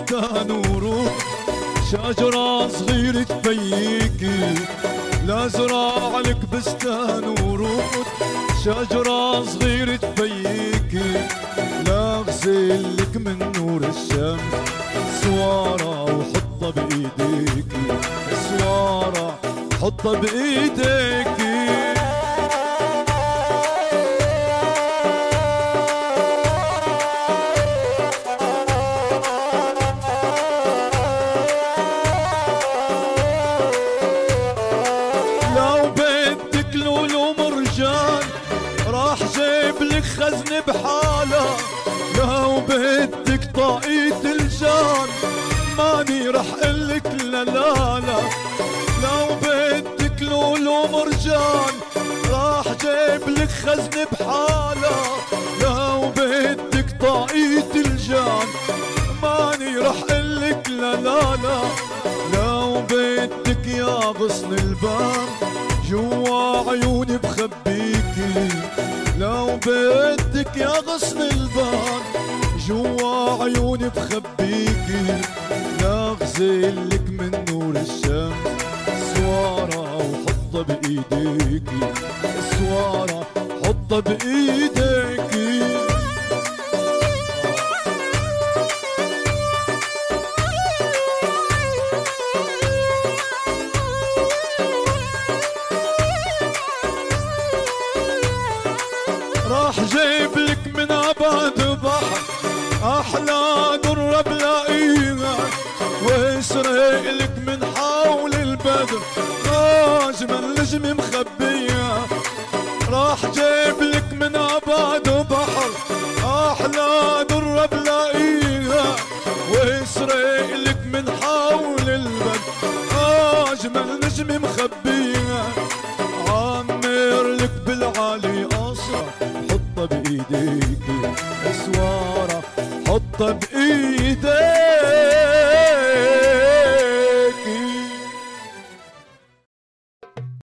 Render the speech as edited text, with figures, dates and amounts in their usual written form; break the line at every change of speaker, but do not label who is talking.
بستان ورود، شجرة صغيرة تفيكي لا زرع لك بستان ورود، شجرة صغيرة تفيكي لا اغسل لك من نور الشمس سوارة وحطها بايديكي، سوارة حطها بايديكي. راح جيب لك خزن بحالة، لو بدك طاقية الجان ماني رح قلك لا لا لا. لو بدك لولو مرجان راح جيب لك خزن بحالة، لو بدك طاقية الجان ماني رح قلك لا لا لا. لو بدك يا غصن البان جوا عيوني بخبيكي، لو بدك يا غصن البان جوا عيوني بخبيكي لا اغسلك من نور الشمس سوارة وحطها بايديكي، سوارة حطها بايديكي. راح جيب لك من ابعد بحر احلى درة بلاقيها، واسرق لك من حول البدر اجمل نجمة مخبيها. راح جيب لك من ابعد بحر احلى درة بلاقيها، واسرق لك من حول البدر اجمل نجمة مخبيها. عمر لك بالعالي قصر حطها بايديكي، سوارة حطها بايديك.